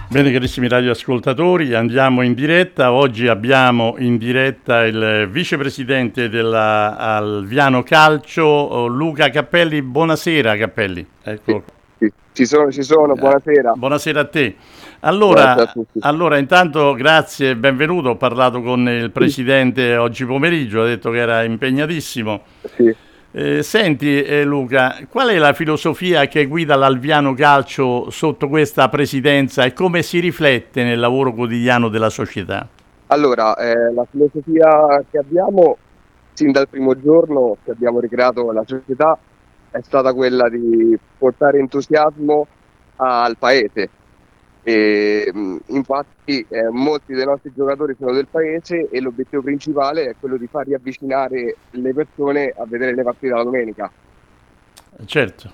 Bene, carissimi radioascoltatori, andiamo in diretta. Oggi abbiamo in diretta il vicepresidente della Alviano Calcio, Luca Cappelli. Buonasera Cappelli. Ecco. Sì, ci sono, buonasera. Buonasera a te. Allora, intanto grazie e benvenuto. Ho parlato con il presidente oggi pomeriggio, ha detto che era impegnatissimo. Sì. Senti Luca, qual è la filosofia che guida l'Alviano Calcio sotto questa presidenza e come si riflette nel lavoro quotidiano della società? Allora, la filosofia che abbiamo sin dal primo giorno che abbiamo ricreato la società è stata quella di portare entusiasmo al paese. E, infatti molti dei nostri giocatori sono del paese e l'obiettivo principale è quello di far riavvicinare le persone a vedere le partite la domenica. Certo.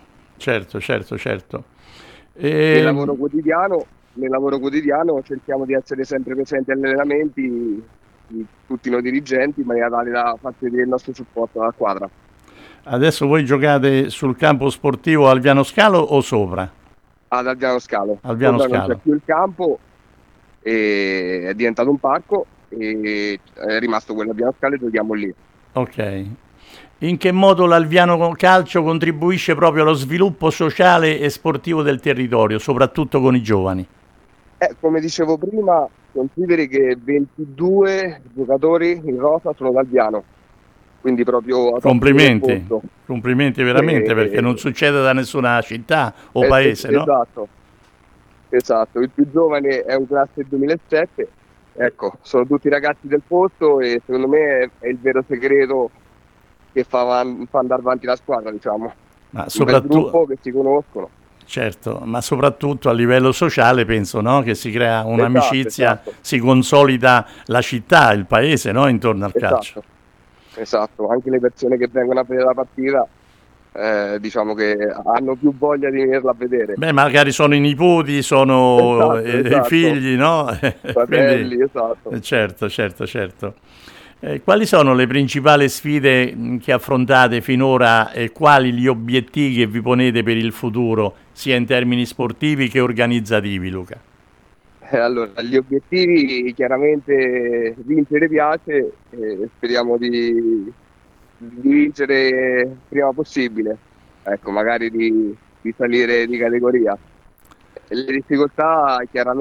Nel lavoro quotidiano cerchiamo di essere sempre presenti agli allenamenti di tutti noi dirigenti in maniera tale da far vedere il nostro supporto alla squadra. Adesso voi giocate sul campo sportivo Alviano Scalo o sopra? Ad Alviano Scalo. Alviano Scalo. Non c'è più il campo, è diventato un parco e è rimasto quello Alviano Scalo e giochiamo lì. Ok. In che modo l'Alviano Calcio contribuisce proprio allo sviluppo sociale e sportivo del territorio, soprattutto con i giovani? Come dicevo prima, consideri che 22 giocatori in rosa sono d'Alviano. Quindi proprio complimenti veramente, perché non succede da nessuna città o paese, no? Esatto, il più giovane è un classe 2007, ecco, sono tutti ragazzi del posto e secondo me è il vero segreto che fa andare avanti la squadra, diciamo. Ma soprattutto un gruppo che si conoscono. Certo, ma soprattutto a livello sociale penso, no? Che si crea un'amicizia, si consolida la città, il paese, no? Intorno al calcio. Esatto, anche le persone che vengono a vedere la partita diciamo che hanno più voglia di venirla a vedere. Beh, magari sono i nipoti, sono i figli, no? Fratelli, esatto. Certo. Quali sono le principali sfide che affrontate finora e quali gli obiettivi che vi ponete per il futuro, sia in termini sportivi che organizzativi, Luca? Allora, gli obiettivi chiaramente vincere piace e speriamo di vincere prima possibile, ecco, magari di salire di categoria. Le difficoltà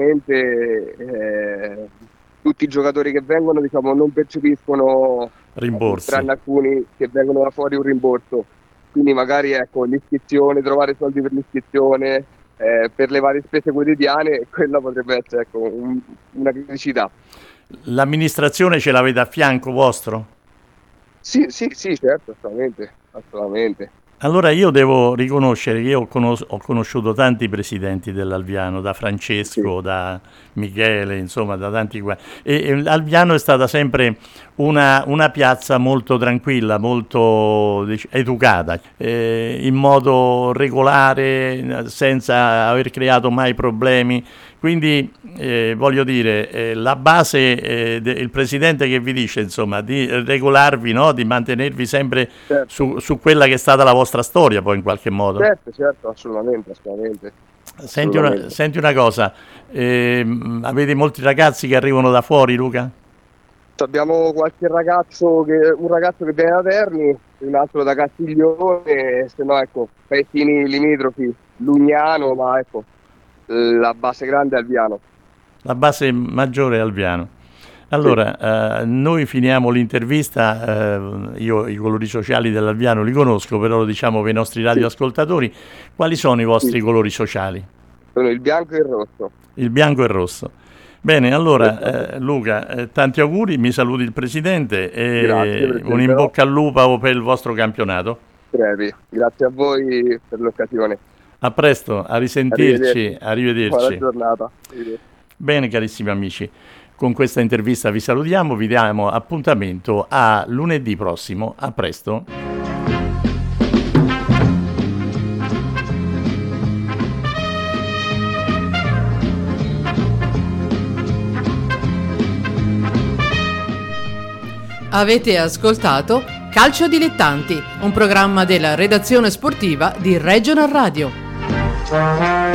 chiaramente tutti i giocatori che vengono, diciamo, non percepiscono rimborsi, tranne alcuni che vengono da fuori un rimborso, quindi magari ecco l'iscrizione, trovare soldi per l'iscrizione, per le varie spese quotidiane, quella potrebbe essere una criticità. L'amministrazione ce l'avete a fianco vostro? Sì, certo, assolutamente. Allora io devo riconoscere che io ho conosciuto tanti presidenti dell'Alviano, da Francesco, da Michele, insomma da tanti qua. E l'Alviano è stata sempre una piazza molto tranquilla, molto educata, in modo regolare, senza aver creato mai problemi. Quindi voglio dire, la base, il presidente che vi dice insomma di regolarvi, no? Di mantenervi sempre su quella che è stata la vostra storia poi in qualche modo. Certo, assolutamente. Senti una cosa, avete molti ragazzi che arrivano da fuori, Luca? Abbiamo qualche un ragazzo che viene da Terni, un altro da Castiglione, se no ecco, paesini limitrofi, Lugnano, ma ecco, la base grande è Alviano. La base maggiore è Alviano. Allora, noi finiamo l'intervista, io i colori sociali dell'Alviano li conosco, però lo diciamo per i nostri radioascoltatori. Quali sono i vostri colori sociali? Sono il bianco e il rosso. Il bianco e il rosso. Bene, allora Luca, tanti auguri, mi saluti il Presidente e Grazie, un in bocca al lupo per il vostro campionato. Grazie a voi per l'occasione. A presto, a risentirci, arrivederci. Buona giornata. Bene carissimi amici, con questa intervista vi salutiamo, vi diamo appuntamento a lunedì prossimo, a presto. Avete ascoltato Calcio Dilettanti, un programma della redazione sportiva di Regional Radio.